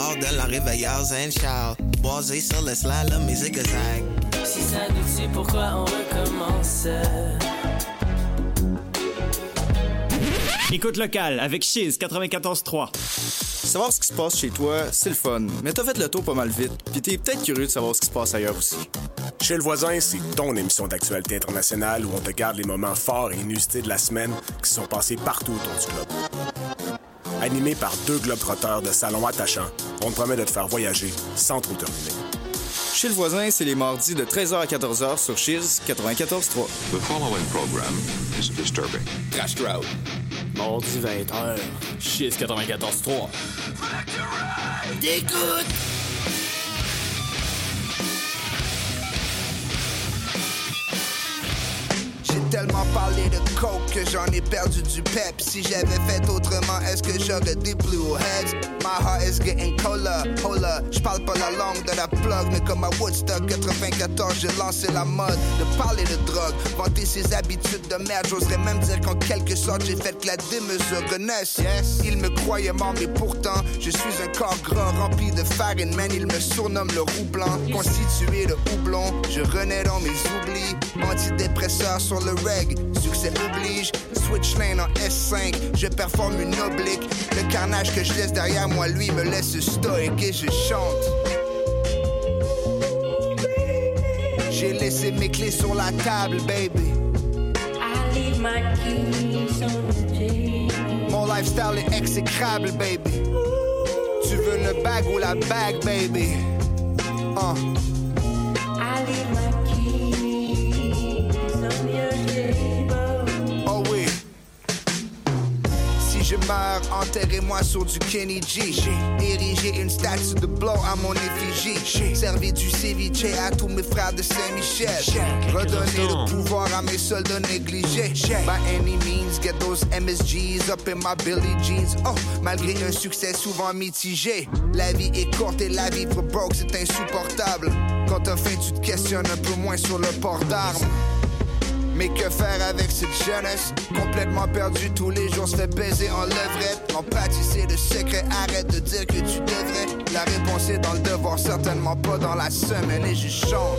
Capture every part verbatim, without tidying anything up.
bord de la réveilleur Saint-Charles. Boisé sur le slalom et zigzag. Si ça nous tue, pourquoi on recommence? Écoute locale avec Chiz quatre-vingt-quatorze trois. Savoir ce qui se passe chez toi, c'est le fun, mais t'as fait le tour pas mal vite, pis t'es peut-être curieux de savoir ce qui se passe ailleurs aussi. Chez le voisin, c'est ton émission d'actualité internationale où on te garde les moments forts et inusités de la semaine qui se sont passés partout autour du globe. Animé par deux globetrotteurs de salon attachants, on te promet de te faire voyager sans trop te ruiner. Chez le voisin, c'est les mardis de treize heures à quatorze heures sur Chiz quatre-vingt-quatorze trois. The following program is disturbing. Crash Crowd. Mardi vingt heures, Chiz quatre-vingt-quatorze trois. T'écoutes! J'ai tellement parlé de coke que j'en ai perdu du pep. Si j'avais fait autrement, est-ce que j'aurais des blue heads? My heart is getting colder, hold up. J'parle pas la langue de la plug, mais comme à Woodstock quatre-vingt-quatorze, j'ai lancé la mode de parler de drogue, vanter ses habitudes de merde. J'oserais même dire qu'en quelque sorte, j'ai fait que la démesure renaisse. Yes, il me croyait mort, mais pourtant, je suis un corps gras rempli de farine. Man, il me surnomme le roux blanc, constitué de houblon. Je renais dans mes oublis, antidépresseur sur le reg, succès oblige, switch lane en S cinq, je performe une oblique, le carnage que je laisse derrière moi, lui me laisse stoïque et je chante. J'ai laissé mes clés sur la table, baby. I leave my keys on the table. Mon lifestyle est exécrable, baby. Tu veux le bag ou la bag, baby? Uh. I leave my Je meurs, enterrez-moi sur du Kenny G. J'ai érigé une statue de Blow à mon effigie. J'ai servi du ceviche à tous mes frères de Saint-Michel. Redonner le pouvoir à mes soldats négligés. By any means, get those M S Gs up in my Billie Jeans. Oh, malgré un succès souvent mitigé. La vie est courte et la vivre broke, c'est insupportable. Quand t'as faim, tu te questionnes un peu moins sur le port d'armes. Mais que faire avec cette jeunesse? Complètement perdu tous les jours, se fait baiser en levrette. En pâtisser de secret, arrête de dire que tu devrais. La réponse est dans le devoir, certainement pas dans la semaine. Et je chante.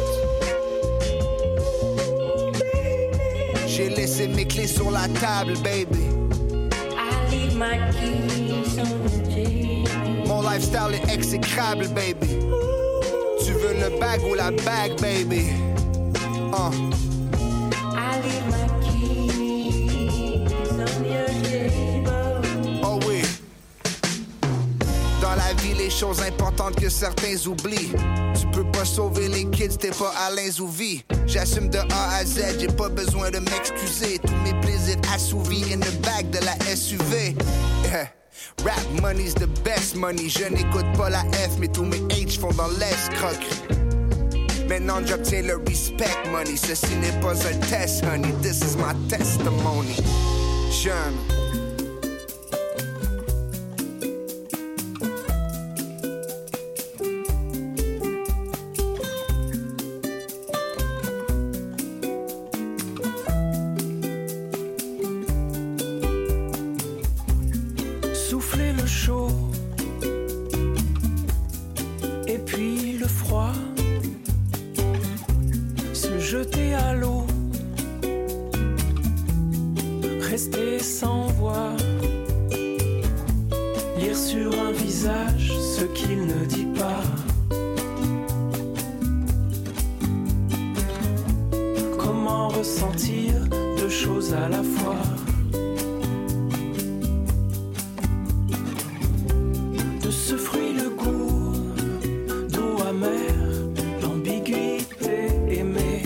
J'ai laissé mes clés sur la table, baby. I leave my keys on the table. Mon lifestyle est exécrable, baby. Tu veux le bag ou la bag, baby? Uh. I leave my keys on your table. Oh oui. Dans la vie, les choses importantes que certains oublient. Tu peux pas sauver les kids, t'es pas Alain Zouvi. J'assume de A à Z, j'ai pas besoin de m'excuser. Tous mes plaisirs assouvis in the bag de la S U V. Yeah. Rap money's the best money. Je n'écoute pas la F, mais tous mes H font dans l'escroquerie. Maintenant j'obtiens le respect money. Ceci n'est pas un test, honey. This is my testimony. Jeune. Souffler le chaud et puis le froid. Jeter à l'eau, rester sans voix, lire sur un visage ce qu'il ne dit pas. Comment ressentir deux choses à la fois? De ce fruit le goût, d'eau amère, l'ambiguïté aimée.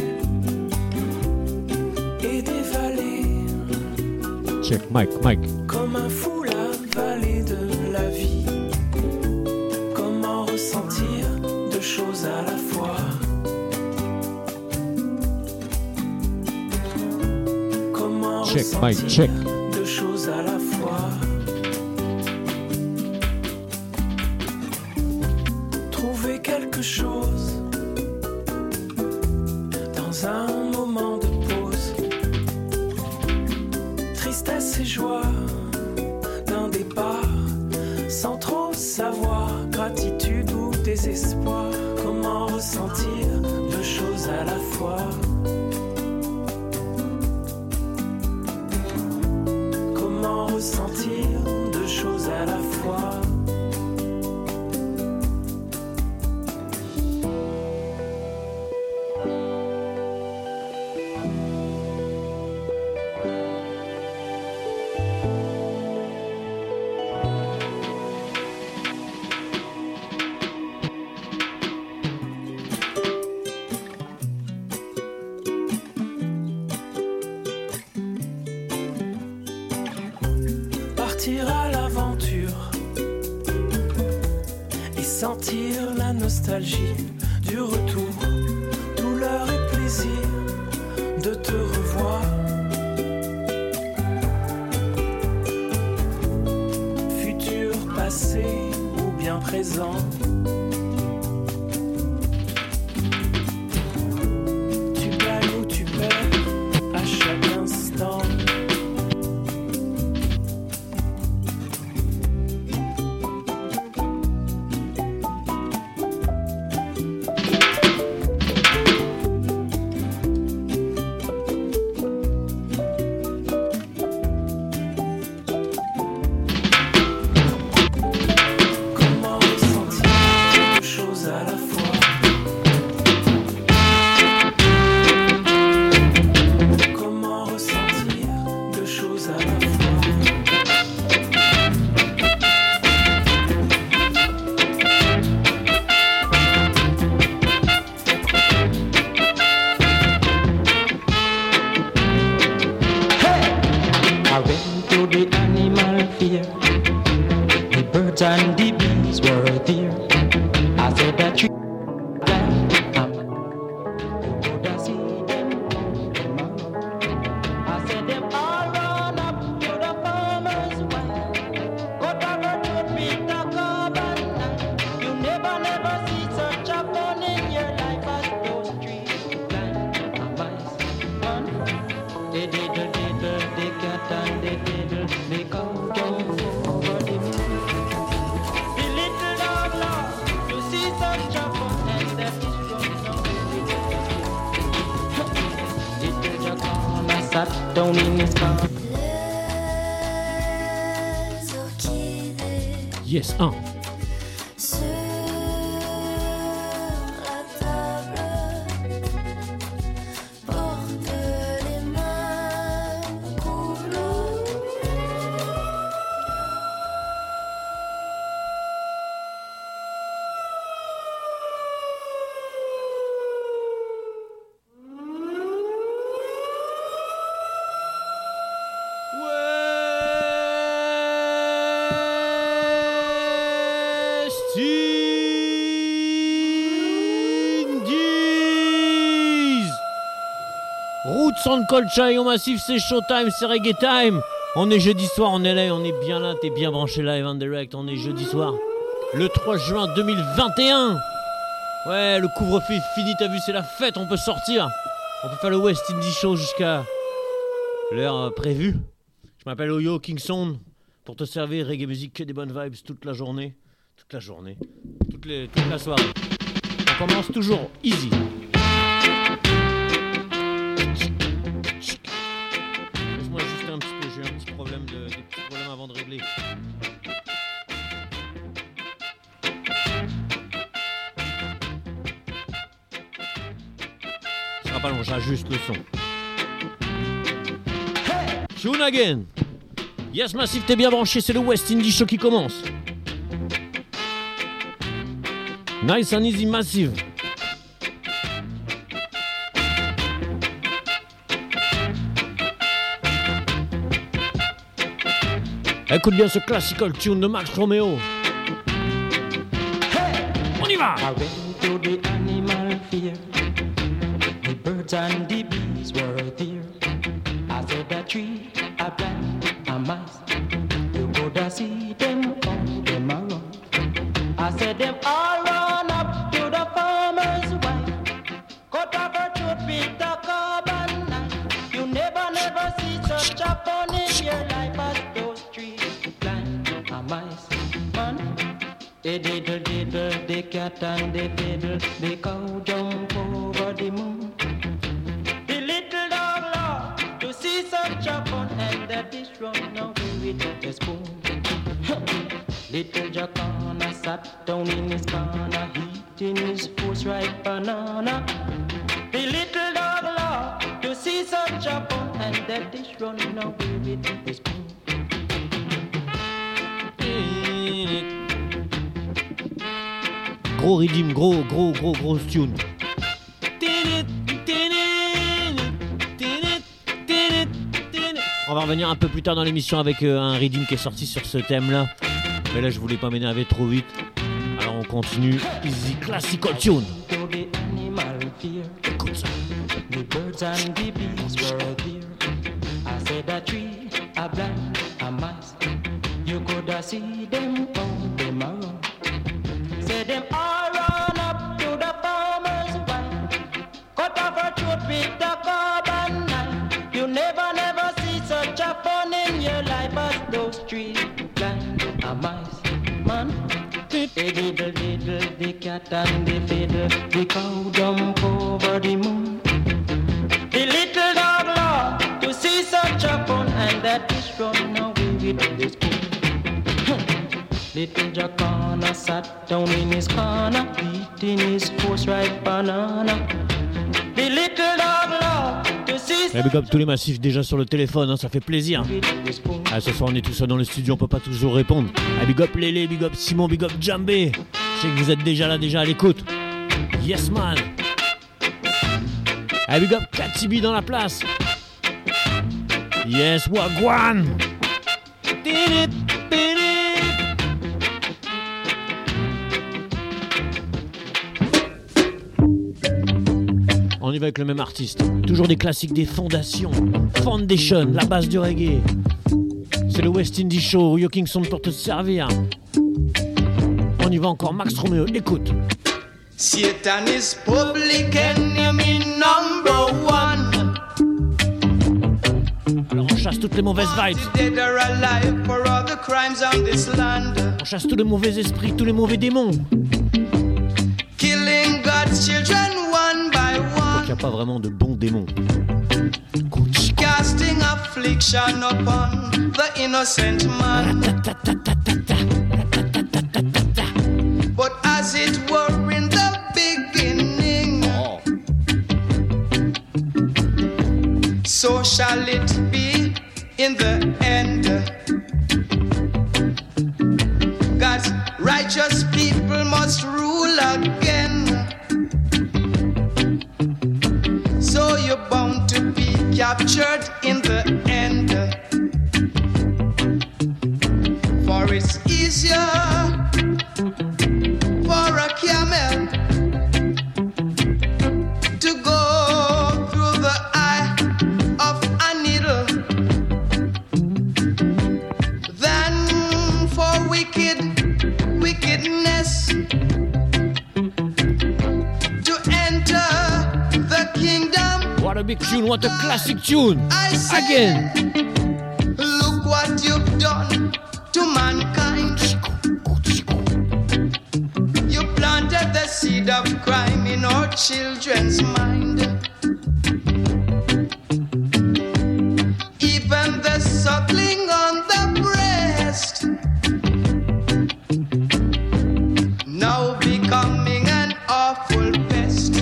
Check, Mike, Mike. Comme un fou la vallée de la vie. Comment ressentir deux choses à la fois? Comment check, ressentir Mike, check. deux choses à la fois? Trouver quelque chose dans un moment de pause. Tristesse et joie d'un départ sans trop savoir, gratitude ou désespoir, comment ressentir deux choses à la fois. Comment ressentir deux choses à la fois. Partir à l'aventure et sentir la nostalgie du retour, douleur et plaisir de te revoir. Futur, passé ou bien présent. Tu gagnes ou tu perds à chaque instant. Yes, un. Roots and Colcha, au massif, c'est Showtime, c'est Reggae Time. On est jeudi soir, on est là, on est bien là, t'es bien branché live en direct, on est jeudi soir. Le trois juin deux mille vingt et un. Ouais, le couvre-feu est fini, t'as vu, c'est la fête, on peut sortir. On peut faire le West Indie Show jusqu'à l'heure prévue. Je m'appelle Oyo Kingston pour te servir reggae musique, que des bonnes vibes toute la journée. Toute la journée, toute, les, toute la soirée. On commence toujours easy. Laisse-moi juste un petit peu, j'ai un petit problème, de, des petits problèmes avant de régler. Ce sera pas long, j'ajuste le son. Tune again. Yes Massive, t'es bien branché, c'est le West Indie Show qui commence. Nice and easy Massive. Écoute bien ce classical tune de Max Romeo. On y va. I went to the animal fair. The birds and the bees were there. I saw the tree, a plant, a mice. You could see them all them around. I said them all run up to the farmer's wife. Cut off her throat with a carbon knife. You never, never see such a fun in your life as those trees, plant, a mice, man. A diddle diddle, the cat and the fiddle, the cow jump over the moon. The little dog loved to see such a fun, and the dish run away with a spoon. Little Jacana sat down in his corner, eating his force-ripe banana. The little dog loved to see such a fun, and the dish run away with a spoon. Gros rythme, gros, gros, gros, gros tune. On va revenir un peu plus tard dans l'émission avec euh, un rythme qui est sorti sur ce thème-là. Mais là, je voulais pas m'énerver trop vite. Alors on continue. Easy Classical Tune. Écoute ça. The birds and the bees were there. I said a tree, a blind, a mice. You could have seen them on them around. Said them all run up to the farmer's wife. Cut off her throat with the carbon knife. You never, never see such a fun in your life as those three blind, a mice, man. A diddle diddle, the cat and the fiddle, the cow jump over the moon. The little dog loved to see such a fun, and that dish run away with the spoon. Little Jacana sat down in his corner, eating his force-ripe banana. The little dog loved to see. Eh, big up tous les massifs déjà sur le téléphone, hein, ça fait plaisir. Ah, ce soir on est tous seuls dans le studio, on peut pas toujours répondre. Ah, big up Lélé, big up Simon, big up Djambé. Je sais que vous êtes déjà là, déjà à l'écoute. Yes man. Ah, big up Katibi dans la place. Yes, Wagwan. On y va avec le même artiste. Toujours des classiques des fondations. Foundation, la base du reggae. C'est le West Indies Show, Yo Kingston pour te servir. On y va encore, Max Romeo, écoute. Satan is public enemy number one. Alors on chasse toutes les mauvaises vibes. Dead or alive for all the crimes on this land. On chasse tous les mauvais esprits, tous les mauvais démons. Killing God's children one by one. Donc il n'y a pas vraiment de bons démons. Casting affliction upon the innocent man. But as it were in the beginning, oh. So shall it be in the end. God's righteous people must rule again. So you're bound to be captured in the end. For it's easier for a camel to go through the eye of a needle than for wicked wickedness to enter the kingdom. What a big tune, what a classic tune. Again. Look what you've done to mankind. You planted the seed of crime in our children's mind. Even the suckling on the breast now becoming an awful pest.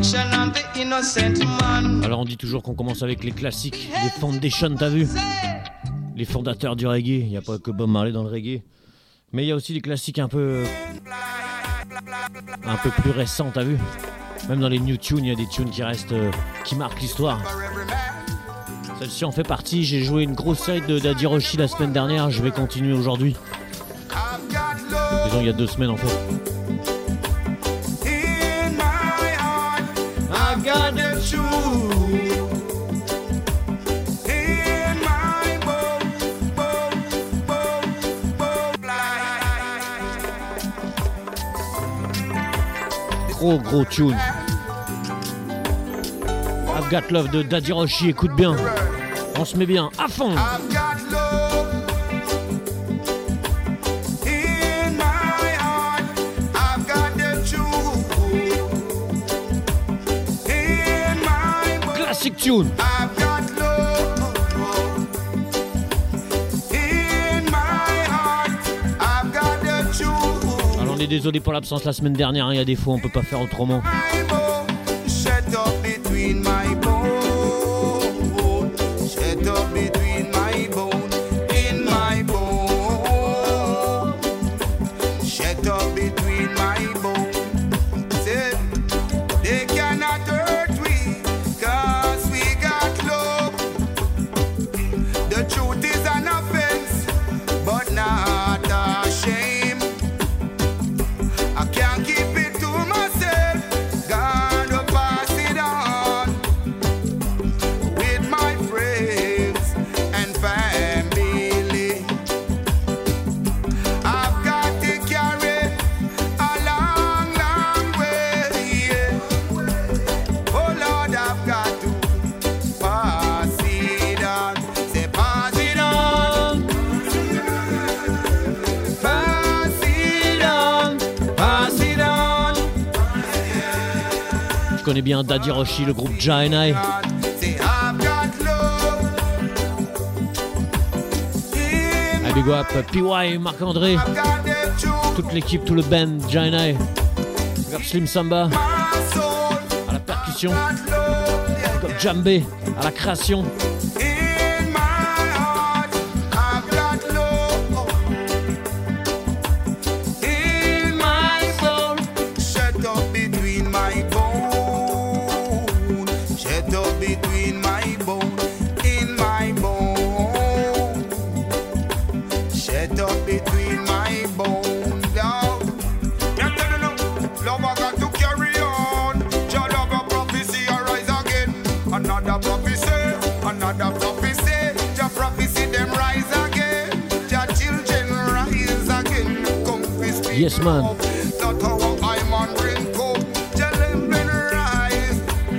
protection of the innocent man. Alors on dit toujours qu'on commence avec les classiques, les foundations, t'as vu? Les fondateurs du reggae. Il n'y a pas que Bob Marley dans le reggae. Mais il y a aussi des classiques un peu... un peu plus récents, t'as vu? Même dans les new tunes, il y a des tunes qui restent... Euh, qui marquent l'histoire. Celle-ci en fait partie. J'ai joué une grosse side de Daddy Roshi la semaine dernière. Je vais continuer aujourd'hui. Disons il y a deux semaines en fait. I've got the truth. Gros gros tune. I've Got Love de Daddy Roshi, écoute bien. On se met bien à fond. I've got love in my heart. I've got the truth in my bones. Classic tune. I've got love in my heart. I've got the truth. Alors on est désolé pour l'absence la semaine dernière, il y a des fois on peut pas faire autrement. Shut up between my bone. Shut up between my bone. In my bone. Shut up between my bone. Say, they cannot hurt we, cause we got love. The truth is an offense, but not a shame. I can't keep it to myself. Gotta pass it on with my friends and family. I've got to carry a long, long way. Yeah. Oh Lord, I've got to pass it on. Say pass it on. Pass it on. Pass it on. Je connais bien Daddy Roshi, le groupe Ja and I. Say I've got love in I big up P Y, Marc-André, I've got the truth. toute l'équipe, tout le band Ja and I. Big up Slim Samba My soul à la percussion, got love, yeah, comme Djambé à la création. in my heart. I've got love in my soul. Shut up between my bone. Shut up between my bone. In my bone. Shut up between my bone. Love. Yeah, no, no, no. Love, I got to carry on. Your love, a prophecy arise again. Another prophecy, another prophecy. Your prophecy, them rise again. Your children rise again. Come fist me Yes, man. up. Not how I'm on drink up. Your them rise.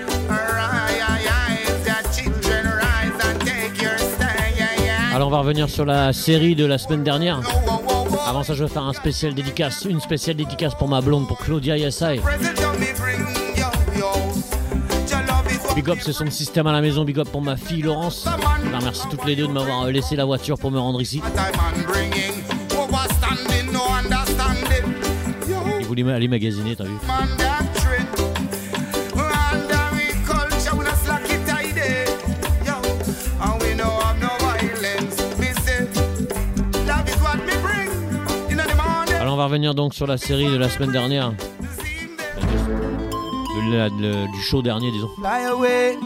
Rise. Your children rise and take your stand. Alors on va revenir sur la série de la semaine dernière. Avant ça je vais faire un spécial dédicace, une spéciale dédicace pour ma blonde, pour Claudia Yassai. Big up c'est son système à la maison, big up pour ma fille Laurence. Je la remercie toutes les deux de m'avoir laissé la voiture pour me rendre ici. Il voulait aller magasiner, t'as vu? Alors on va revenir donc sur la série de la semaine dernière. De la- de- du show dernier disons. Fly away.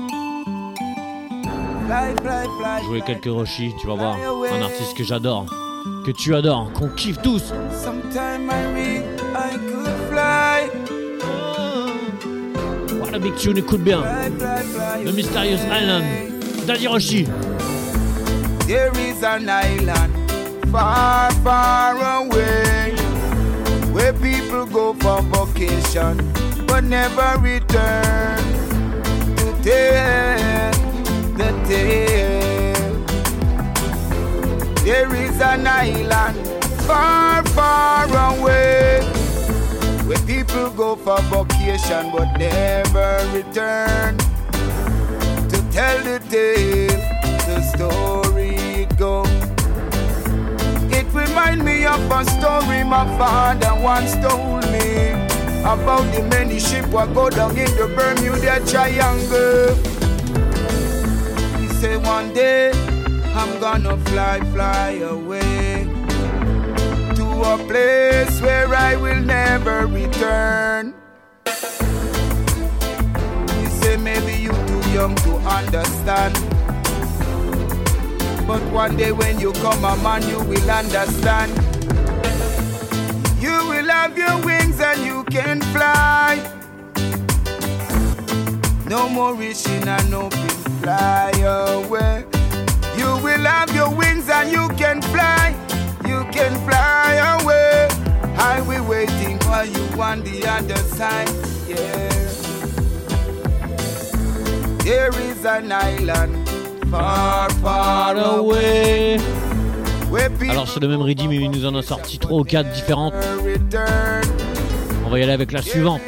Fly, fly, fly. Jouer quelques Roshi, tu vas voir. Un artiste que j'adore, que tu adores, qu'on kiffe tous. Sometime I wish I could fly. Voilà Big Tune, écoute bien. Fly, fly, fly. The Mysterious Island, Daddy Roshi. There is an island far, far away where people go for vacation but never return to tell the tale. There is an island far, far away where people go for vacation but never return to tell the tale, the story go. It remind me of a story my father once told me about the many ship what go down in the Bermuda Triangle. He say one day I'm gonna fly, fly away to a place where I will never return. He say maybe you too young to understand, but one day when you come a man you will understand. You will have your wings and you can fly. No more wishing and hoping, fly away. You will have your wings and you can fly. You can fly away. I'll be waiting for you on the other side. Yeah. There is an island far, far away. Alors c'est le même rythme, mais il nous en a sorti trois ou quatre différentes. On va y aller avec la suivante.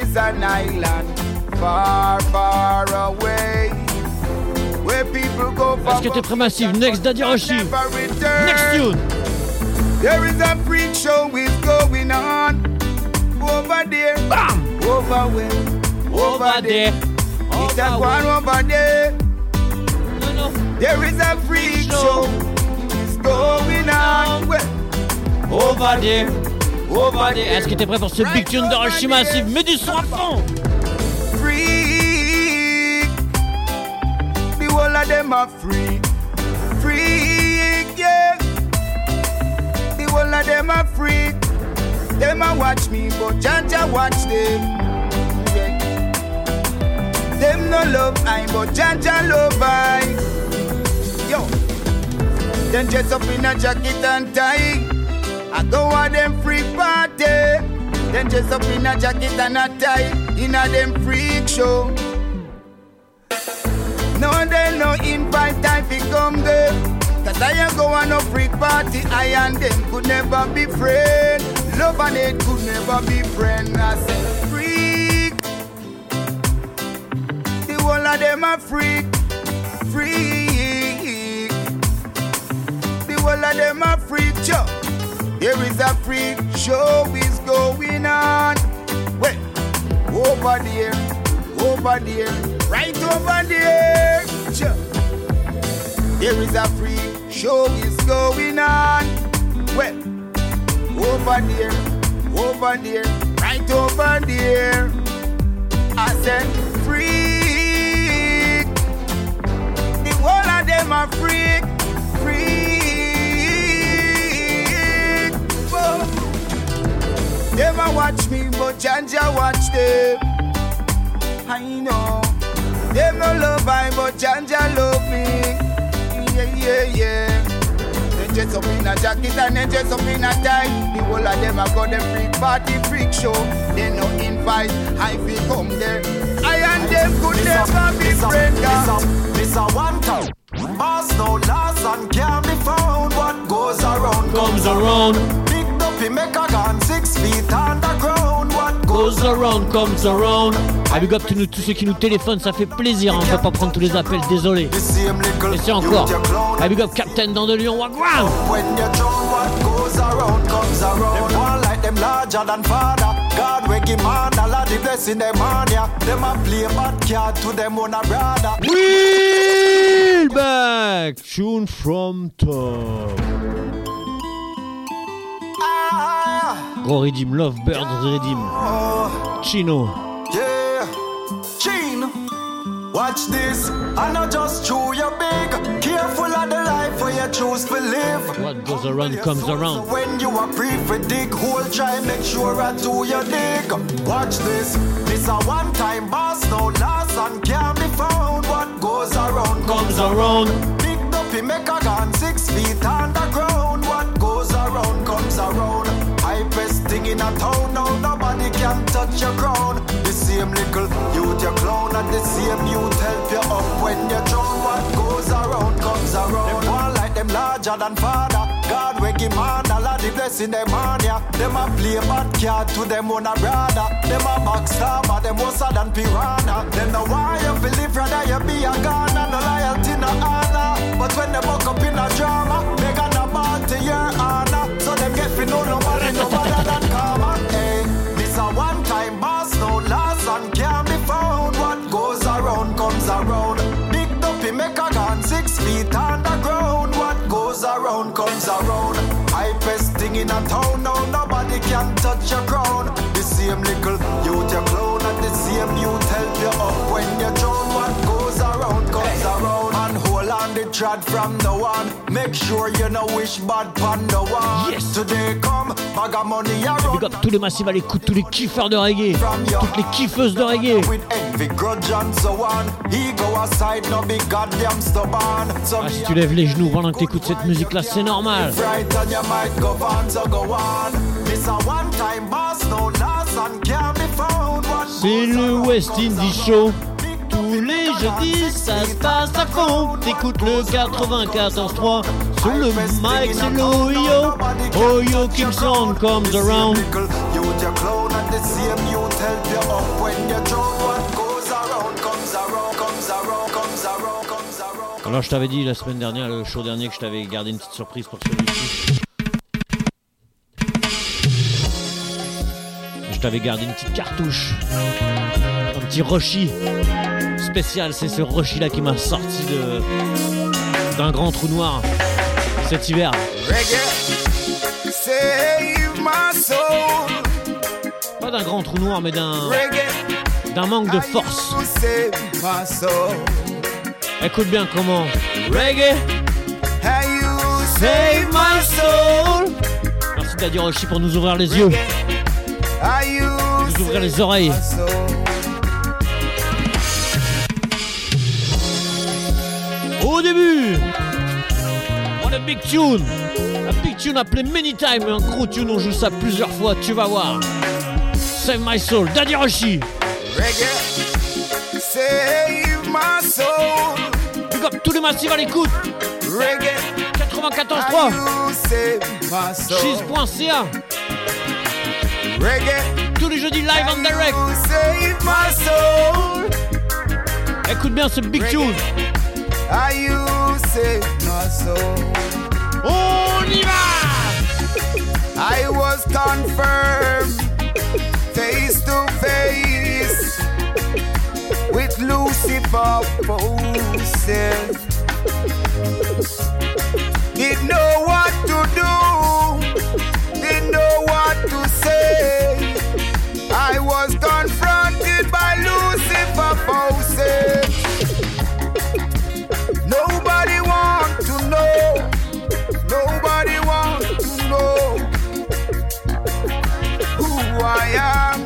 Est-ce que t'es prêt, Massive? Next Daddy Roshi. Next tune. There is a freak show is going on over there. Bam! Over where? Over there. It's that one over there. No, no. There is a freak show is going on over there. Over there. Est-ce que t'es prêt pour ce big tune de Roshi Massive? Mets du son à fond. Freak. The whole of them are free. Freak, yeah. The whole of them are freak. Them a watch me, but Jaja watch them. Yeah. Them no love I, but Jaja love I. Yo. Then dress up in a jacket and tie. I go on them freak party. Then dress up in a jacket and a tie. In a them freak show. No, they no invite time to come there. Cause I ain't go on no freak party. I and them could never be friends. Love and hate could never be friends. I said freak. The whole of them are freak. Freak. The whole of them are freak. Yo. There is a freak show is going on. Wait. Over there. Over there. Right over there. Yo. There is a freak show is going on. Well, over there, over there, right over there. I said freak. The whole of them are freak, freak. Whoa. Them a watch me, but Janja watch them. I know. Them no love I, but Janja love me. Yeah, yeah, yeah. They dress up in a jacket and they dress up in a tie. The whole of them a got them freak party, freak show. They no invite, I feel come there. I and them could this never be friends. This a one time. Boss no last and can't be found. What goes around comes around. Big dopey make a gun six feet underground. What goes around comes around. Ah, big up tous ceux qui nous téléphonent, ça fait plaisir, hein. On peut pas prendre tous les appels, désolé. Et c'est encore. Ah, big up Captain dans de Lyon, wagwan. When you drown, what goes around comes around. Them one like them larger than father. God we give man all of the blessing them on ya. Them a play bad card to them on a brother. We're back, tune from top. Ah. Gros Redeem, Lovebird Redeem. Chino. Yeah, Chino. Watch this, I not just chew your big. Careful of the life where you choose to live. What goes around comes around. So when you are free for dig hole, try make sure I do your dig. Watch this, this a one time boss, no last and can't be found. What goes around comes around. Big dopey make a gun six feet underground. What goes around comes around. I best thing in a town, now nobody can touch your crown. The same little youth you clown and the same youth help you up when you drown. What goes around comes around. Them one like them larger than father. God we give man all of the blessing them on ya. Them a play bad card to them on a brother. Them a backstabber, them worse than piranha. Them no why you believe rather you be a gunner. No loyalty, no honor. But when they buck up in a drama, they gonna ball to your honor. So them get fi know nobody no better than karma. Hey, this a one time boss. touch your crown. The same little youth you clown, and the same youth help you up when you drown. What goes around comes around, and hold on the trad from the one. Make sure you know wish bad pan the one. Yes. Today come, bag of money around. Big up tous les massifs à l'écoute, tous les kiffeurs de reggae, toutes les kiffeuses de reggae. With envy, grudge and so on. Ego aside, no big goddamn stubborn. So Ah, si tu lèves les genoux pendant que t'écoutes cette musique là, c'est normal. right and you might go on, so go on. It's a one time boss, no loss and can't be found. What C'est le West Indie Show. Tous les jeudis, ça se passe à fond. T'écoutes le quatre-vingt-quatorze trois. Sur le mic, c'est l'Oyo. Oyo Kingston comes around. little youth you clown, and the same youth help you up when you drown. What goes around comes around, comes around, comes around, comes around. Alors je t'avais dit la semaine dernière, le show dernier, que je t'avais gardé une petite surprise pour celui-ci. Je t'avais gardé une petite cartouche. Un petit Roshi spécial. C'est ce Roshi là qui m'a sorti de d'un grand trou noir cet hiver. Reggae, save my soul. Pas d'un grand trou noir, mais d'un Reggae, d'un manque de force. you save my soul. Écoute bien comment. Reggae, How you save my soul. Merci Daddy Roshi pour nous ouvrir les yeux, How you nous ouvrir les oreilles. my soul. Au début, on a big tune. Un big tune appelé Many Time, un gros tune, on joue ça plusieurs fois, tu vas voir. Save my soul, Daddy Roshi. Reggae, save my soul. Big up tous les massifs à l'écoute. Reggae, quatre-vingt-quatorze trois. how you save my soul. cheese point c a. Reggae, Tous les jeudis live en direct. you save my soul. Écoute bien ce big tune. How you save my soul. On y va. I was confirmed face to face with Lucifer poses. Didn't know what to do, didn't know what to say. I was confronted by Lucifer poses. Nobody want to know, nobody want to know who I am.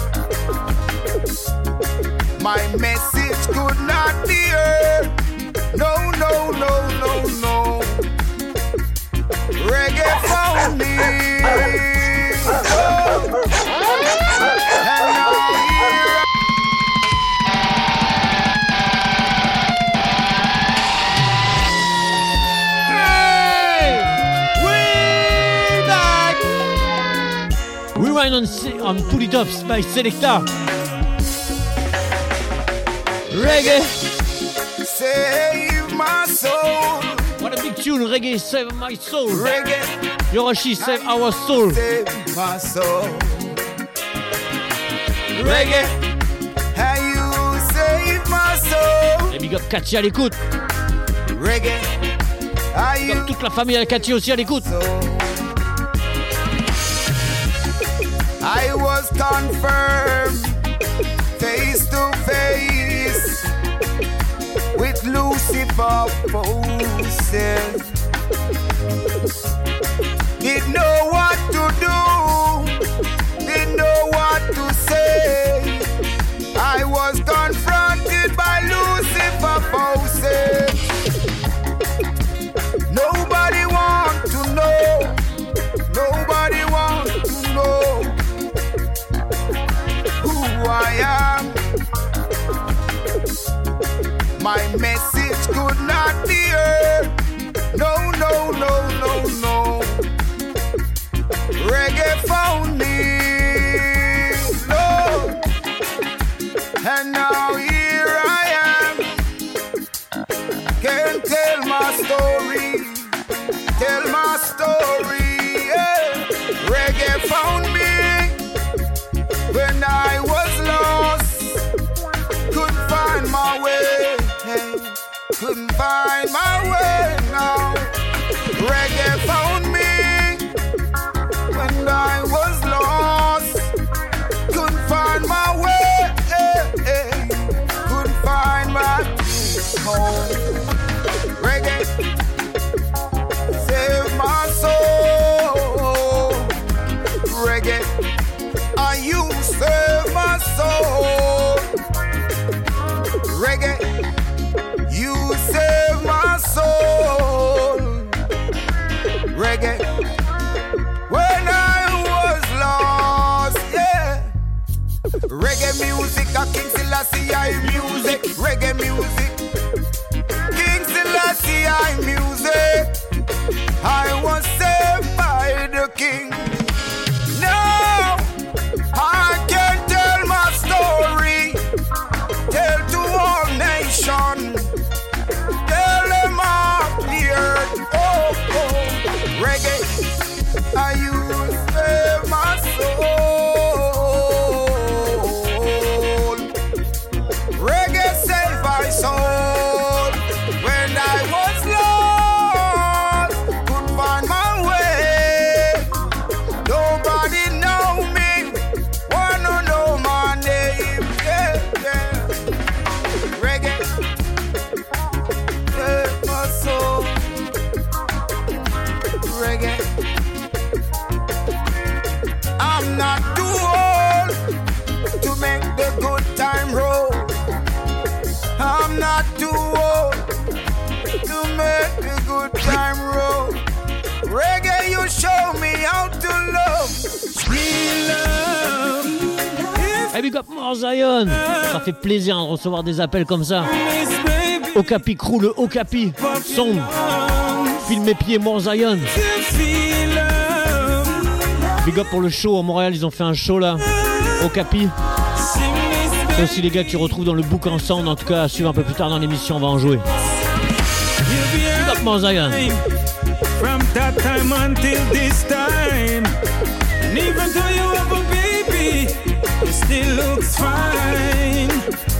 My message could not be heard. No, no, no, no, no. Reggae found me. Oh. And now here Rewind on, on Pull It Up by Selecta. Reggae, save my soul. What a big tune. Reggae, save my soul. Reggae, Yoroshi, save our soul. Save my soul. Reggae, how you save my soul. Et big up Cathy à l'écoute. Reggae, how Big you up toute la famille à Cathy aussi à l'écoute. I was confirmed face to face with Lucifer poses. Didn't know what to do, didn't know what to say. I was confronted by Lucifer poses. Nobody want to know, nobody want to know who I am. My message could not be heard. No, big up More Zion. Ça fait plaisir de recevoir des appels comme ça. Okapi Crew, le Okapi. Son. File mes pieds, More Zion. Big up pour le show à Montréal, ils ont fait un show là. Okapi. C'est aussi les gars que tu retrouves dans le book ensemble. En tout cas, à suivre un peu plus tard dans l'émission, on va en jouer. Big up More Zion. From that time until this time, and even though you have a baby, it still looks fine.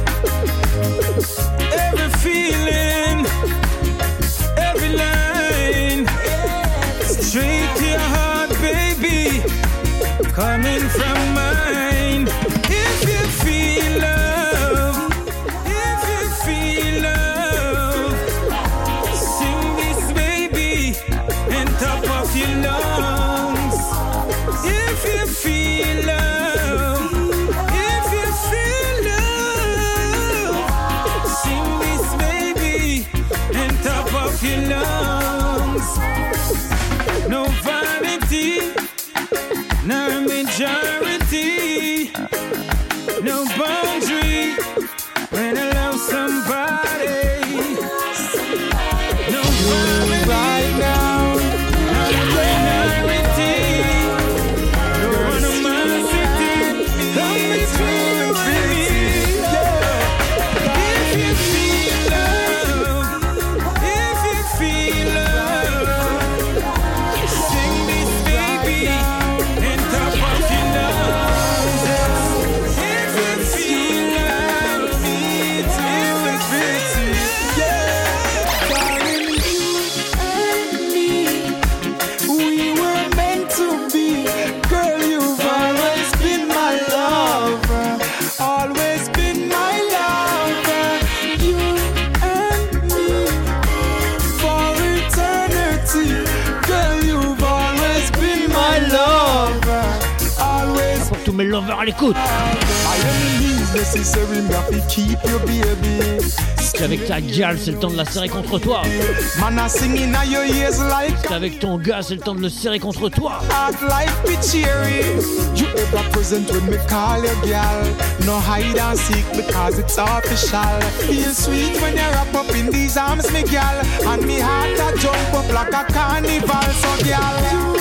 Every feeling, every line, straight to your heart, baby, coming from mine. If you feel love, if you feel love, sing this, baby, and top of your lungs. If you feel love, if you feel love, sing this, baby, and top of your lungs. No vanity, no majority, no boundary when I love somebody. No vanity right now, no minority, no animosity, come between me. If you feel love, if you feel love, sing this, baby, and top of your lungs. If you feel love, me too, if it's you, yeah. Darling, you and me, we were meant to be. Girl, you've always been my lover, always been my lover. You and me, for eternity. Girl, you've always been my lover, always. Pour tous mes lovers à l'écoute. C'est avec ta gueule, c'est le temps de la serrer contre toi. C'est avec ton gars, c'est le temps de le serrer contre toi. You ever present when me call you, girl? No hide and seek because it's official. Feel sweet when you wrap up in these arms, me girl, and me heart a jump up like a carnival. So, girl,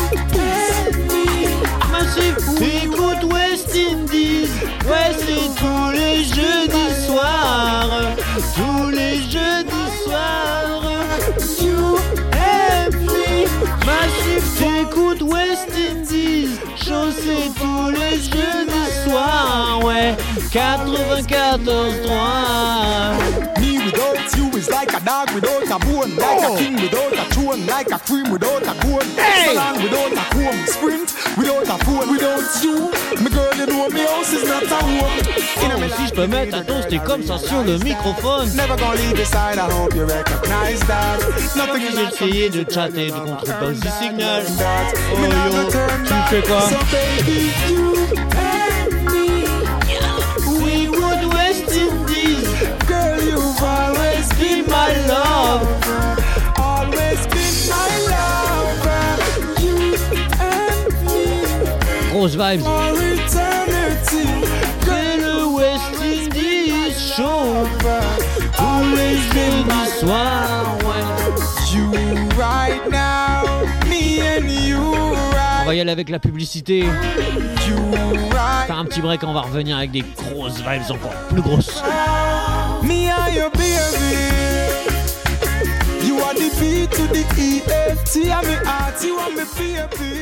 Massif, écoute West Indies. Ouais, c'est tous les jeudis soirs. Tous les jeudis soirs. You and me. Massif, t'écoutes West Indies. Chaud, c'est tous les jeudis soirs. Ouais, quatre-vingt-quatorze trois. me without you is like a dog without a bone, like a king without a throne, like a cream without a cone, salon without a comb, sprint without a phone, without you, my girl, you know me house is not a home. Oh, si je peux mettre un toast comme ça sur le microphone. Never gonna leave your side, I hope you recognize that. Nothing is essayer de chatter, de contrebasse du signal. Oh yo, tu fais quoi? So baby, you and me, we would West Indies. Girl, you've always been my love, always been my love. You and me, grosse vibes. for eternity. C'est le West Indies Show. Tous les jeudis soirs, ouais. You right now, me and you right. On va y aller avec la publicité. You right. Faire un petit break, on va revenir avec des grosses vibes encore plus grosses. Me and your baby, you are the beat to the E F T. I'm me heart, you are me baby.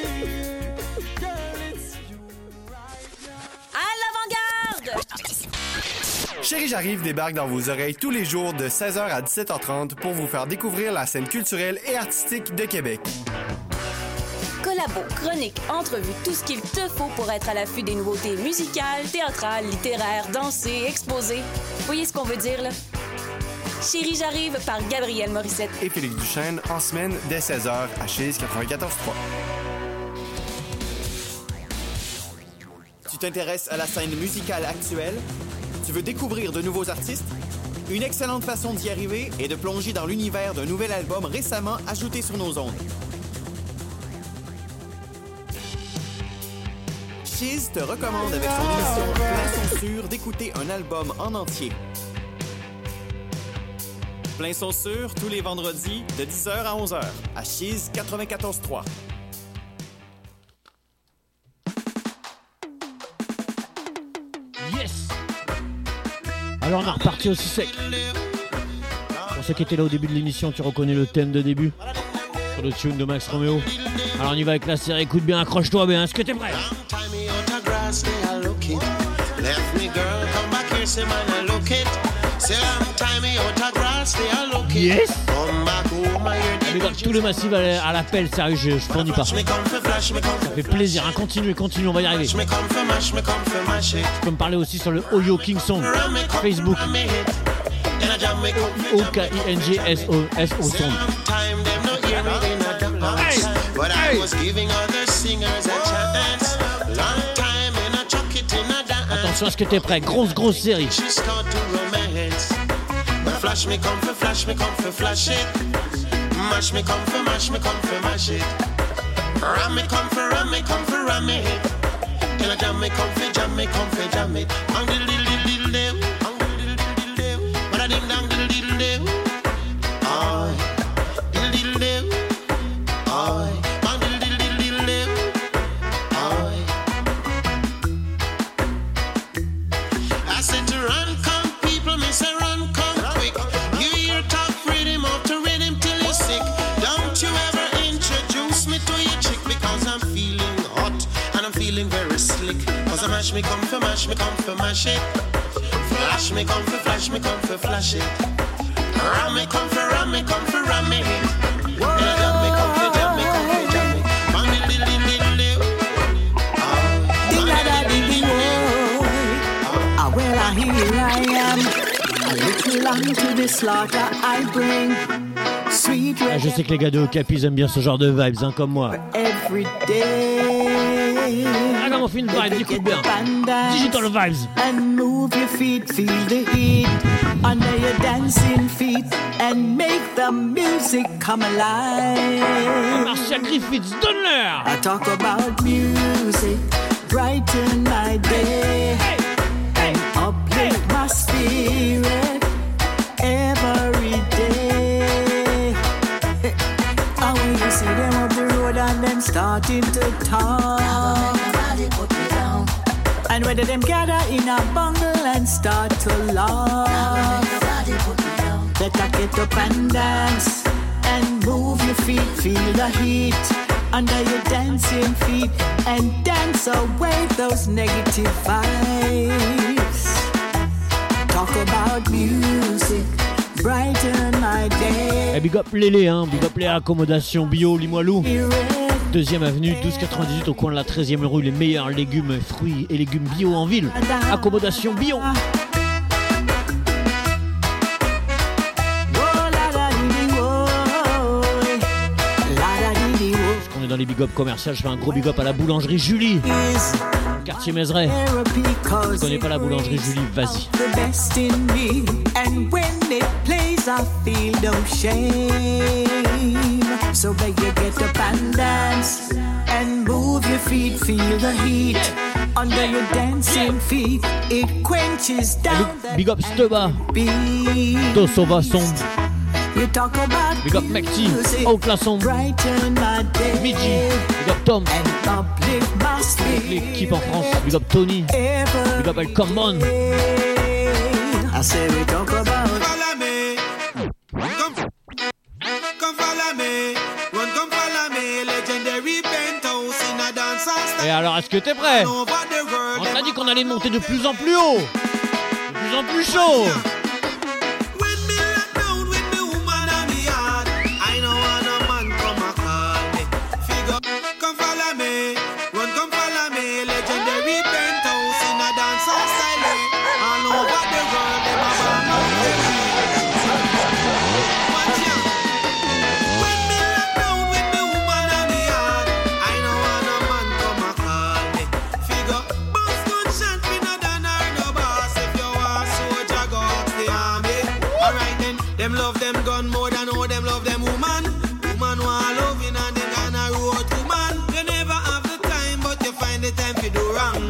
À l'avant-garde! Chérie J'arrive débarque dans vos oreilles tous les jours de seize heures à dix-sept heures trente pour vous faire découvrir la scène culturelle et artistique de Québec. Collabo, chroniques, entrevues, tout ce qu'il te faut pour être à l'affût des nouveautés musicales, théâtrales, littéraires, dansées, exposées. Vous voyez ce qu'on veut dire, là? Chérie J'arrive par Gabrielle Morissette. Et Félix Duchesne en semaine dès seize heures à Chiz quatre-vingt-quatorze trois. Tu t'intéresses à la scène musicale actuelle? Tu veux découvrir de nouveaux artistes? Une excellente façon d'y arriver est de plonger dans l'univers d'un nouvel album récemment ajouté sur nos ondes. Chiz te recommande avec son émission Plein Son Sûr d'écouter un album en entier. Plein Son Sûr, tous les vendredis, de dix heures à onze heures, à Chiz quatre-vingt-quatorze trois. Yes! Alors on a reparti aussi sec. Pour ceux qui étaient là au début de l'émission, tu reconnais le thème de début sur le tune de Max Romeo. Alors on y va avec la série, écoute bien, accroche-toi bien, est-ce que t'es prêt? Yes! Avec tous les massifs à l'appel, sérieux, je, je fournis pas. Ça fait plaisir, hein, continue, continue, on va y arriver. Tu peux me parler aussi sur le Oyo King Song, Facebook. O K I N G S O S O Song. Attention, est-ce que t'es prêt? Grosse, grosse série. Flash me come for flash me come for flash it. Mash me come for mash me come for mash it. Ram me come for ram me come for ram it. Till I jam me come for jam me come for jam it. On the little little little dem, on the little little dem. What a dim dang little little dem. Oh, little little dem. Oh, on the little little little dem. Oh, I said to run come people, me say run come. Very slick, cause I mash me come for mash me come for mash it. Flash me come for flash me come for flash it. Ram me come for ram me come for ram it. Jam me come for jam me come for jam it. Man me little little little. Oh, da da dee Ah well, I here I am. A little lamb to the slaughter I bring. Sweet ah, je sais que les gars de Okapi ils aiment bien ce genre de vibes, hein, comme moi. Every day. Ah non, on fait une vibe, écoute bien. Digital vibes. And move your feet, feel the heat under your dancing feet and make the music come alive. Marcia Griffiths, donne-leur. I talk about music, brighten my day and uplift my spirit every day. And when you see them up the road and them starting to talk, and whether them gather in a bungle and start to laugh, better get up and dance and move your feet, feel the heat under your dancing feet and dance away those negative vibes. Talk about music, brighten my day. Eh, big up Lélé, hein, big up les accommodations bio Limoilou. Deuxième avenue, douze quatre-vingt-dix-huit au coin de la treizième rue, les meilleurs légumes, fruits et légumes bio en ville. Accommodation bio. Parce qu'on est dans les big up commerciales, je fais un gros big up à la boulangerie Julie. Quartier Mézeray. Tu connais pas la boulangerie Julie, vas-y. I feel no shame, so beg you get up and dance and move your feet, feel the heat under your dancing feet, it quenches down the big up Steba, Tosova Son, you talk about big up Mekti, Outlasson, Midji, big up Tom, and uplift my spirit, l'équipe en France, big up Tony, big up El Common. I say we talk about et alors, est-ce que t'es prêt? On t'a dit qu'on allait monter de plus en plus haut, de plus en plus chaud. Them love them gun more than how them love them woman. Woman want loving and them gonna road woman. You never have the time, but you find the time to do wrong.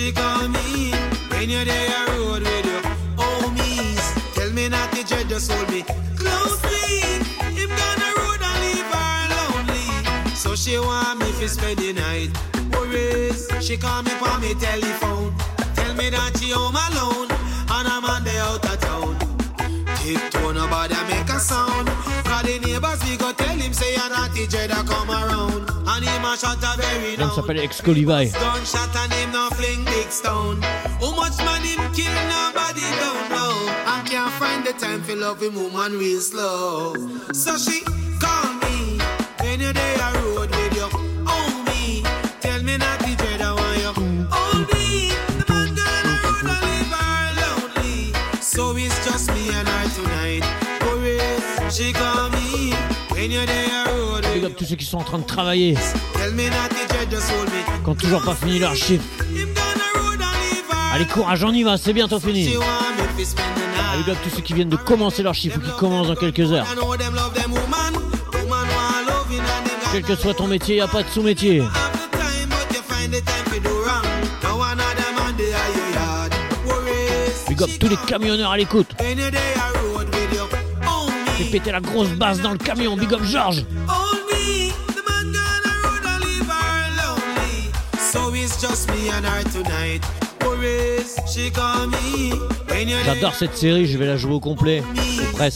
she call me. When you're there, road with your homies. Tell me not to dread, just hold me closely. Him gonna road and leave her lonely. So she want me to spend the night. Worries, she call me on me telephone. Tell me that she home alone. And I'm on the out of town. Tiptoe, nobody make a sound. Cause the neighbors, we go tell him, say you're not the dread that come around. And him a shot a very L'homme s'appelle Excolivi. Gunshot and him no fling big stone. How much man him kill, nobody don't know. I can't find the time for love him woman real slow. So she call me when you're there a road with you. Oh me, tell me not the dread I want you. Oh me, the man gonna road and leave her lonely. So it's just me and her tonight. Worries, she call me when you're there a road with you. Big up tous ceux qui sont en train de travailler. Tell me not the dread, just hold me. Qui ont toujours pas fini leur chiffre. Allez, courage, on y va, c'est bientôt fini. Big up tous ceux qui viennent de commencer leur chiffre ou qui commencent dans quelques heures. Quel que soit ton métier, y a pas de sous-métier. Big up tous les camionneurs à l'écoute. Fais péter la grosse basse dans le camion. Big up Georges. J'adore cette série, je vais la jouer au complet, ou presque.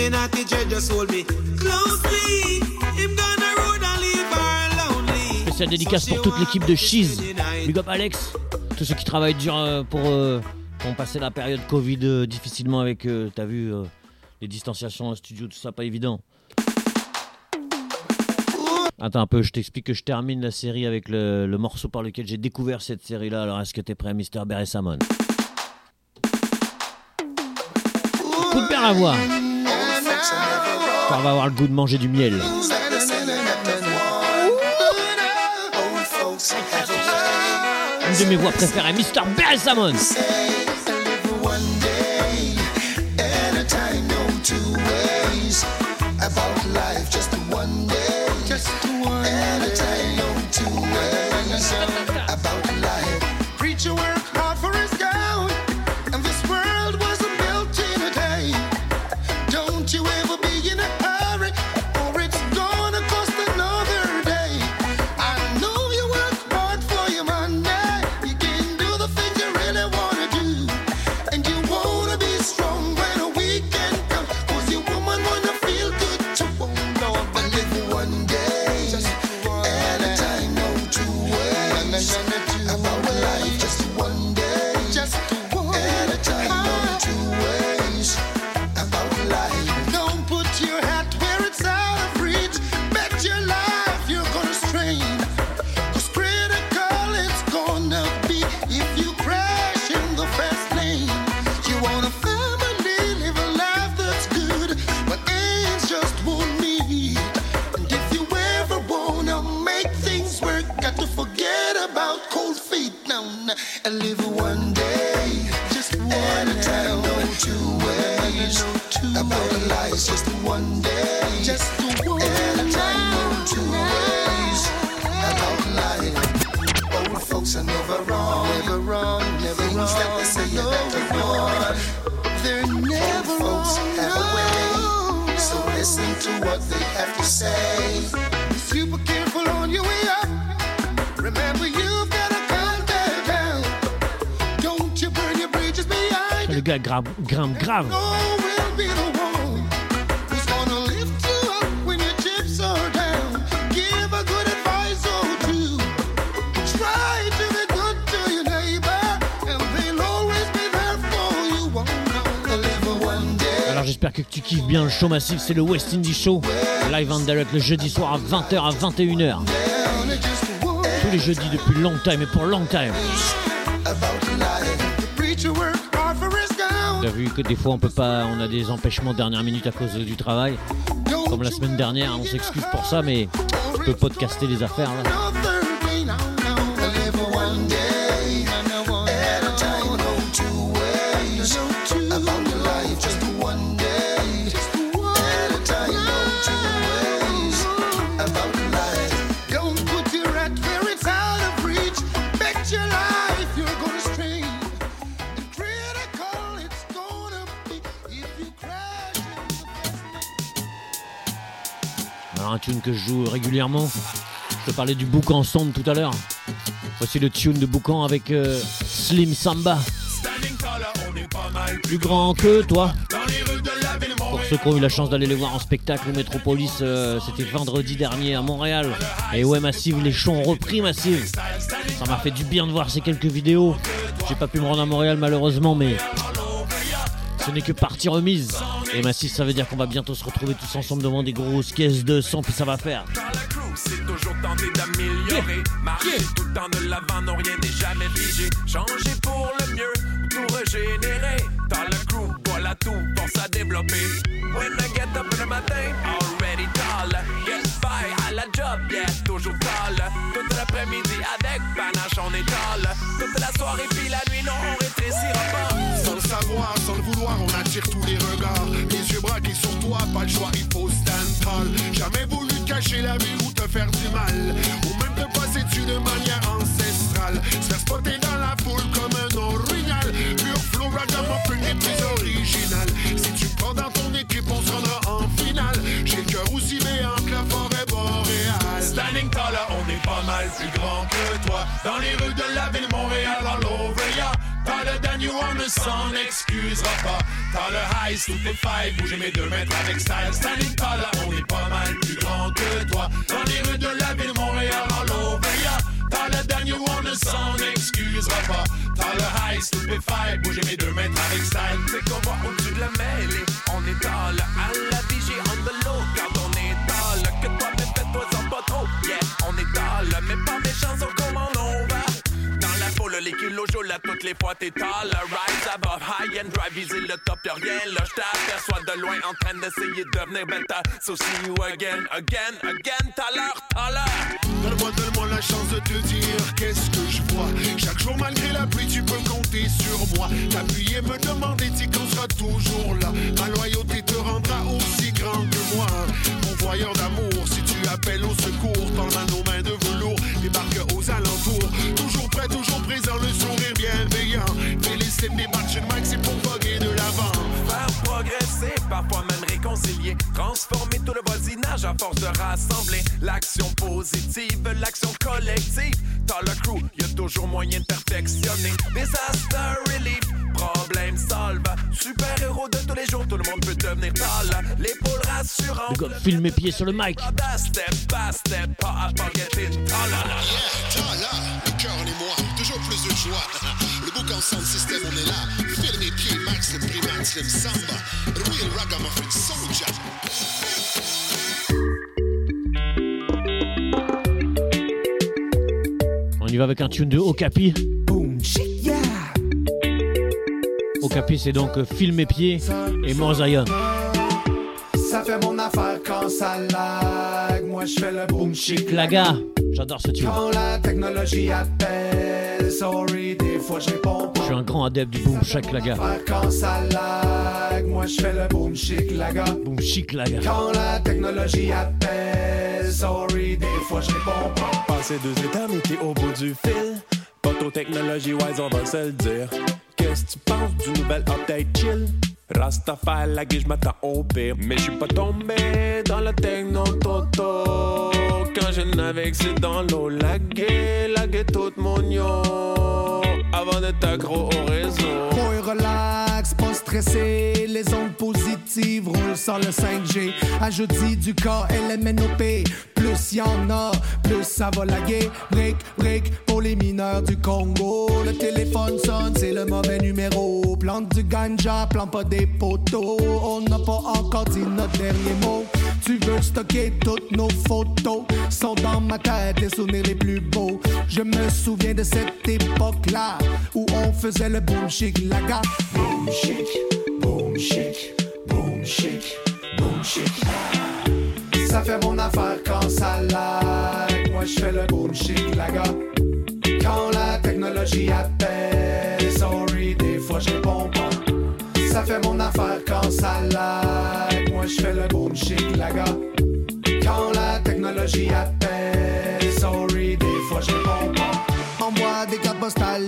Spéciale dédicace pour toute l'équipe de Cheese. Big up Alex, tous ceux qui travaillent dur euh, pour, euh, pour passer la période Covid euh, difficilement avec, euh, t'as vu, euh, les distanciations en studio, tout ça, pas évident. Attends un peu, je t'explique que je termine la série avec le, le morceau par lequel j'ai découvert cette série-là. Alors, est-ce que t'es prêt, mister Bear Salmon? Écoute bien la voix. On va avoir le goût de manger du miel. Une de mes voix préférées, mister Bear Salmon. Just one at a time, no two ways about life. Preacher work hard for his gown, and this world wasn't built in a day. Don't you ever be in a hurry, or it's gonna cost another day. I know you work hard for your money, you can do the things you really wanna do, and you wanna be strong when a weekend comes, cause your woman wanna feel good too. Oh Lord, but live one day. About life, just one day, just one at a time, no two ways. About life, don't put your hat where it's out of reach. Bet your life you're gonna strain. Cause critical it's gonna be if you crash in the fast lane. You want a family, live a life that's good, but age just won't meet. And if you ever wanna make things work, got to forget about cold feet now, and live one day, just one at a time, no two ways. About life, just one day, just one at a time, no two ways. About life, old folks are never wrong, never wrong, never Things wrong. That they say no, are better wrong. They're never old folks wrong, have a way, so listen to what they have to say. Be super careful on your way up. Remember, you've got to calm down. Don't you burn your bridges behind. Le gars grave, grimpe grave. No will be the one who's gonna lift you up when your chips are down. Give a good advice or two. Try to be good to your neighbor, and they'll always be there for you. Won't know live one day. Alors j'espère que tu kiffes bien le show massif, c'est le West Indie Show. Live and direct le jeudi soir à vingt heures à vingt et une heures. Tous les jeudis depuis long time et pour long time. T'as vu que des fois on peut pas, on a des empêchements dernière minute à cause du travail. Comme la semaine dernière, on s'excuse pour ça, mais je peux podcaster les affaires là. Don't put your hat where it's out of reach. Bet your life you're gonna Alors un tune que je joue régulièrement. Je te parlais du Boucan Sombre tout à l'heure. Voici le tune de Boucan avec euh, Slim Samba. Plus grand que toi. Pour ceux qui ont eu la chance d'aller les voir en spectacle au Métropolis, euh, c'était vendredi dernier à Montréal. Et ouais, Massive, les shows ont repris, Massive. Ça m'a fait du bien de voir ces quelques vidéos. J'ai pas pu me rendre à Montréal malheureusement, mais ce n'est que partie remise. Et Massive, ça veut dire qu'on va bientôt se retrouver tous ensemble devant des grosses caisses de sang, puis ça va faire. C'est toujours tenter d'améliorer. Marcher tout le temps de l'avant, non rien n'est jamais figé. Changer pour le mieux, tout régénérer. Dans le crew, voilà tout, force à développer. When I get up le matin, already tall. Get by à la job, yeah, toujours tall. Toute l'après-midi avec panache, on est tall. Toute la soirée puis la nuit, non, on rétrécira pas. Sans le savoir, sans le vouloir, on attire tous les regards. Les yeux braqués sur toi, pas le choix, il faut stand tall. Jamais voulu te cacher la vie ou te faire du mal, ou même te passer dessus de manière ancestrale. Se faire spotter dans la foule comme un orignal. Pur flow, ragamuffin et plus original. Si tu prends dans ton équipe, on se rendra en finale. J'ai le cœur aussi béant que la forêt boréale. Standing tall, on est pas mal plus grand que toi. Dans les rues de la ville Montréal, all over ya. T'as le Daniel, on ne s'en excusera pas. T'as le high, tout est five, bouger mes deux mètres avec style. Standing tall, on est pas mal plus grand que toi. Dans les rues de la ville Montréal, all over ya. T'as le Daniel, on ne s'en excusera pas. T'as le high, tout est five, bouger mes deux mètres avec style. C'est qu'on voit au-dessus de la mêlée, on est tall. À la vigie, on the low, quand on est tall. Que toi, mais fais-toi-en pas trop, yeah, on est tall. Mais pas méchant, on commande, on va. Les kilos jouent là toutes les fois t'es tall. Rise above high and drive, viser le top, y'a rien là. J't'aperçois de loin en train d'essayer de devenir better. So see you again, again, again, tout à l'heure, tout à l'heure. Donne-moi, donne-moi la chance de te dire qu'est-ce que je vois. Chaque jour malgré la pluie tu peux compter sur moi. T'appuyer, me demander si qu'on sera toujours là. Ma loyauté te rendra aussi grand que moi. Mon voyeur d'amour, si tu appelles au secours, tends nos mains de velours, débarque aux alentours. Toujours prêt, toujours présent, le sourire bienveillant. Félicite des matchs de Max, c'est pour voguer de l'avant. Faire progresser, parfois même réconcilier. Transformer tout le voisinage à force de rassembler. L'action positive, l'action collective. Dans le crew, y'a toujours moyen de perfectionner. Disaster relief, problème solve. Super héros de tous les jours, tout le monde peut devenir tall. L'épaule rassurante. Le gars file mes pieds sur le mic. Step by step, pas à pas get it. Yeah, tala, le cœur en émoi, toujours plus de joie. Le boucan sound system, on est là. File mes pieds, Max, le primax, le samba. Real ragamuffin soldier. On y va avec un tune de Okapi. Boom, shit, yeah. Okapi, c'est donc File mes pieds et Morzaya. Ça fait mon affaire quand ça lag. Moi je fais le boom chic Laga. J'adore ce tune. Quand la technologie appelle, sorry, des fois je réponds pas. Je suis un grand adepte du boom chic laga. Quand ça lag, moi je fais le boom chic laga. Boom chic laga. Quand la technologie appelle, sorry, des fois je réponds pas. Passer deux éternités au bout du fil. Pas trop technologie wise, on va se le dire. Qu'est-ce que tu penses du nouvel update chill? Rastafari lagué, je m'attends au pire. Mais je suis pas tombé dans le techno toto. Quand je navigue dans l'eau, lagué, lagué tout mon yo. Avant d'être accro au réseau. Point relax, pas stressé. Les ondes positives roulent sans le cinq G. Ajoute du K L M N O P. Plus y'en a, plus ça va laguer. Brick, brick pour les mineurs du Congo. Le téléphone sonne, c'est le mauvais numéro. Plante du ganja, plante pas des poteaux. On n'a pas encore dit notre dernier mot. Tu veux stocker toutes nos photos. Sont dans ma tête les souvenirs les plus beaux. Je me souviens de cette époque-là où on faisait le boom chic laga. Boom chic, boom chic, boom chic, boom chic. Ça fait mon affaire quand ça lag. Moi je fais le boom chic laga. Quand la technologie appelle, sorry, des fois je réponds pas. Ça fait mon affaire quand ça lag. Moi je fais le boom chic laga. Quand la technologie appelle, sorry, des fois je réponds pas. Envoie des cartes postales écrites au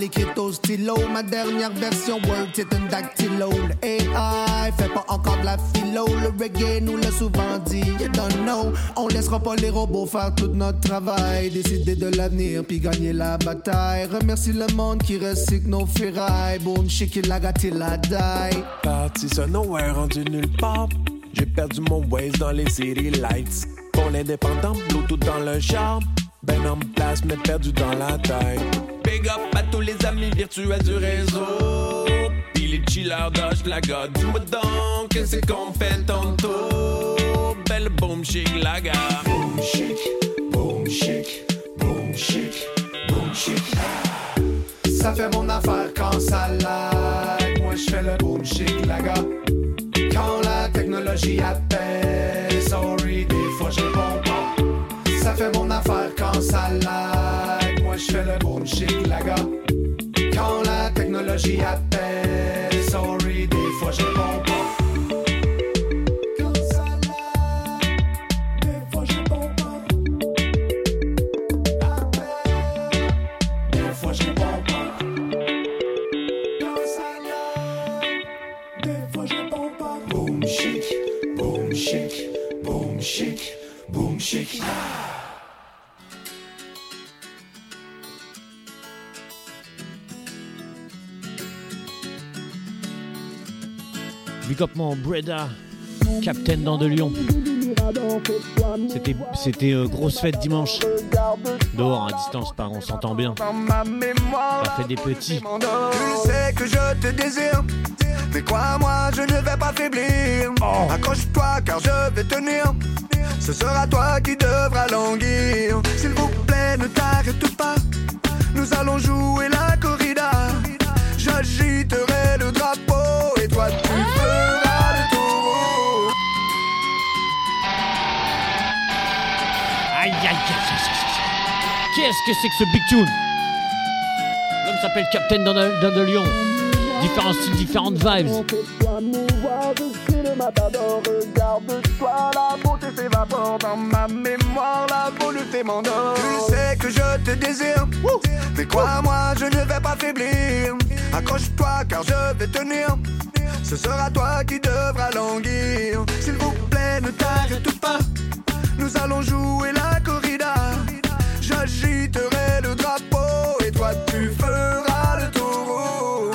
flow stylo. Ma dernière version Word, c'est un dactylo. Le A I fait pas encore de la philo. Le reggae nous l'a souvent dit, you don't know. On laissera pas les robots faire tout notre travail. Décider de l'avenir puis gagner la bataille. Remercie le monde qui recycle nos ferrailles. Boom, shiki laga till I die. Parti sur nowhere, rendu nulle part. J'ai perdu mon Waze dans les city lights. Pour l'indépendant, Bluetooth dans le char. Ben en place, mais perdu dans la taille. Big up à tous les amis virtuels du réseau. Pis les chillers d'âge la gare. Dis-moi donc, qu'est-ce qu'on fait tantôt? Belle boom chic la gare. Boom chic, boom chic, boom chic, boom chic. Ça fait mon affaire quand ça lag. Moi je fais le boom chic la gare. Quand la technologie appelle, sorry, des fois je réponds pas. Ça fait mon affaire quand ça lag. Moi je fais le boom chic la gare. Quand la technologie appelle, sorry, des fois je réponds pas. Chic. Big up mon Breda, Captain dans de Lyon. C'était, c'était euh, grosse fête dimanche. Dehors, à distance, par on s'entend bien. Ça fait des petits. Tu sais que je te désire, mais crois-moi, je ne vais pas faiblir. Oh. Accroche-toi car je vais tenir. Ce sera toi qui devras languir. S'il vous plaît, ne t'arrête pas. Nous allons jouer la corrida. J'agiterai le drapeau et toi tu feras le taureau. Aïe aïe aïe aïe. Qu'est-ce que c'est que ce big tune? L'homme s'appelle Captain dans de, dans de Lyon. Différents styles, différentes vibes. Regarde-toi, la beauté s'évapore dans ma mémoire, la volonté m'endort. Tu sais que je te désire, mais crois-moi, je ne vais pas faiblir. Accroche-toi car je vais tenir. Ce sera toi qui devras languir. S'il vous plaît, ne t'arrête pas. Nous allons jouer la corrida. J'agiterai le drapeau et toi tu feras le taureau.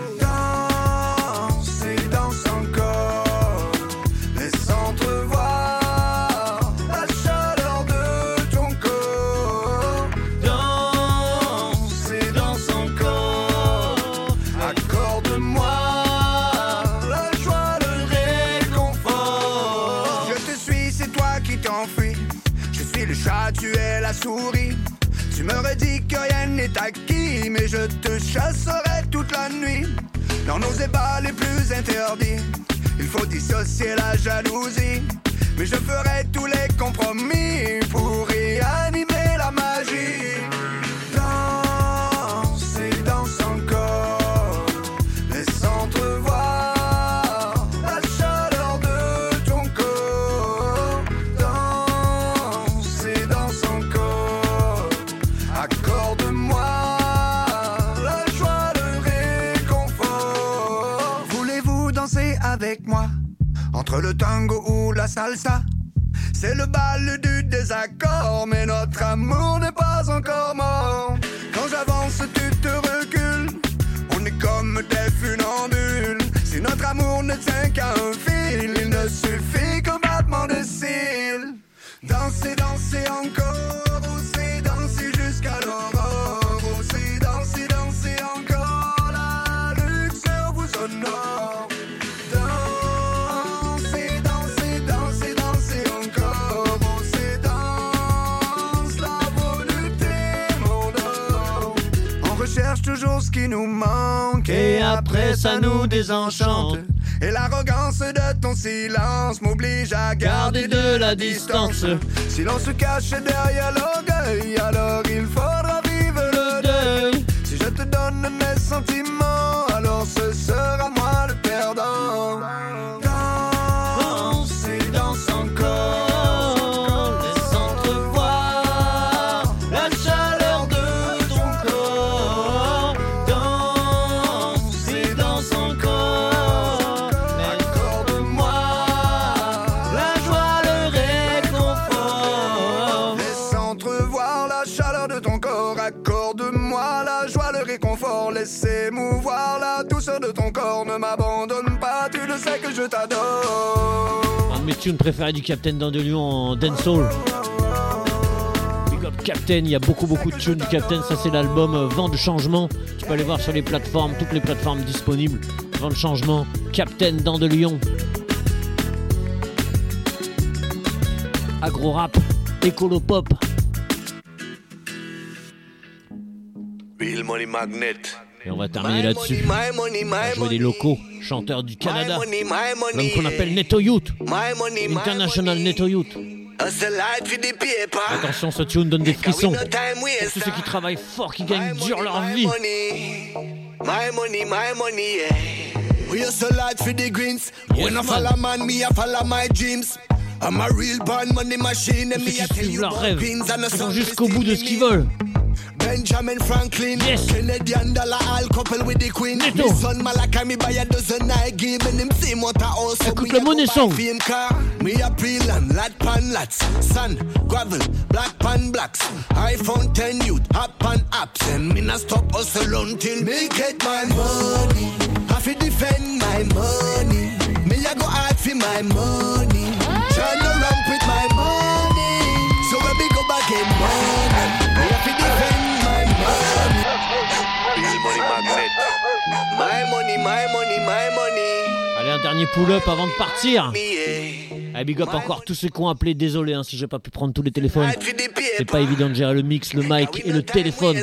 Tu es la souris. Tu me redis que rien n'est acquis, mais je te chasserai toute la nuit. Dans nos ébats les plus interdits, il faut dissocier la jalousie. Mais je ferai tous les compromis pour réanimer la magie. Danse et danse encore, laisse entrevoir la chaleur de ton corps. Danse et danse encore, accorde-moi la joie, le réconfort. Voulez-vous danser avec moi? Entre le tango ou la salsa, c'est le bal du désaccord, mais notre amour n'est pas encore mort. Quand j'avance, tu te recules, on est comme des funambules. Si notre amour ne tient qu'à un fil, il ne suffit qu'un battement de cils. Danser, danser encore, oser danser jusqu'à l'aurore. Oser danser, danser encore, la luxure vous honore. Cherche toujours ce qui nous manque et après ça nous désenchante. Et l'arrogance de ton silence m'oblige à garder de la distance. Si l'on se cache derrière l'orgueil, alors il faudra vivre le deuil. Si je te donne mes sentiments, alors ce sera moi le perdant. Danse et danse encore. Dans tune préférée du Captain Dandelion en dancehall. Big up Captain, il y a beaucoup beaucoup de tunes du Captain. Ça c'est l'album euh, Vent de changement. Tu peux aller voir sur les plateformes, toutes les plateformes disponibles. Vent de changement, Captain Dandelion. Agro rap, écolo pop. Real money magnet. Et on va terminer là-dessus. On va jouer des locaux, chanteurs du Canada. L'homme qu'on appelle Neto Youth. International Neto Youth. Attention, ce tune donne des frissons. Pour tous ceux qui travaillent fort, qui gagnent dur leur vie. My money, my money, yeah. We used to light for the greens. When I follow man, me I follow my dreams. I'm a real born money machine. And me I tell you about greens and the sun jusqu'au bout de ce qu'ils veulent. Benjamin Franklin, yes. Canadian dollar, all couple with the queen. Me son Malachi, me buy a dozen I give and him same what I also. Écoute le money song. Me a pre-land, lat pan lats, sand, gravel, black pan blacks. iPhone ten youth, hop pan apps, and me not stop hustle until me get my money. Have to defend my money. Me a go hard for my money. Turn around with my money. So when we go back in money, me have to defend. My money, my money, my money. Allez, un dernier pull-up avant de partir. Allez, big up encore tous ceux qui ont appelé. Désolé hein, si j'ai pas pu prendre tous les téléphones. C'est pas évident de gérer le mix, le mic et le téléphone.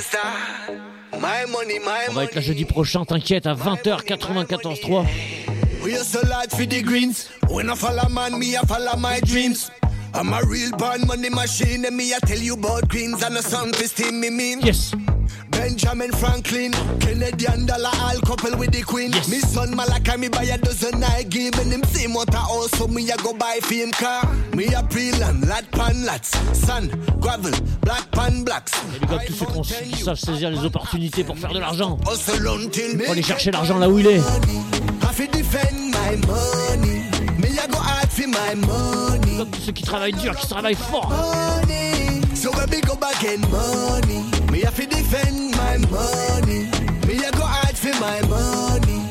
On va être là jeudi prochain, t'inquiète, à vingt heures quatre-vingt-quatorze trois. We used to light for the greens. When I follow man, me I follow my dreams. I'm a real born money machine, and me I tell you about greens and the sun to steam me mean. Yes. Benjamin Franklin, Canadian dollar, all couple with the queen. Yes. Me son Malachi, me buy a dozen I give, and him same what I also me I go buy for him car. Me a pre-land, lat pan lats, sand, gravel, black pan blacks. Et big up tous ceux qui, ont, qui savent saisir les opportunités pour faire de l'argent. Faut aller chercher l'argent là où il est. Have to defend my money. Me I go hard for my money. Comme tous ceux qui travaillent dur, qui travaillent fort. Money. So when we go back in money, me have to defend my money. Me I go hard for my money.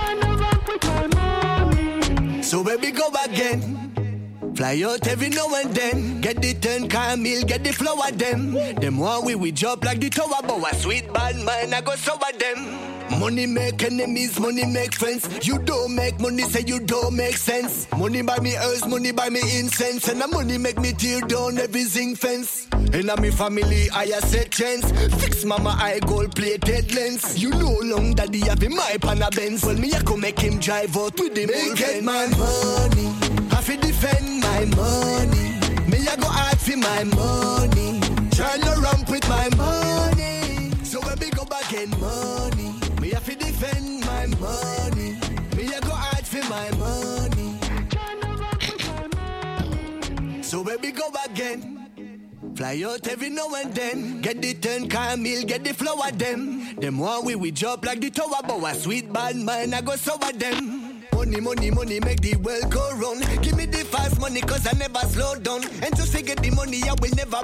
So when we go back in, fly out every now and then. Get the ten camel, get the flower them. Them one we we jump like the tower, but a sweet bad man I go sour them. Money make enemies, money make friends. You don't make money, say you don't make sense. Money buy me herbs, money buy me incense. And the money make me tear down every zinc fence. And a me family, I a set chance. Fix mama eye gold plated lens. You know long daddy have him my pan a Benz. Well me I go make him drive out with him all get my money. Have to defend my money. Me I go hard for my money. Turn around with my money. So when we go back in money, me have to defend my money. Me I go hard for my money. So when we go back in, fly out every now and then. Get the ten camel, get the flower them. Them one we we jump like the tower, but a sweet bad man I go sour them. Money, money, money make the world go round. Give me the fast money cause I never slow down. And to say get the money I will never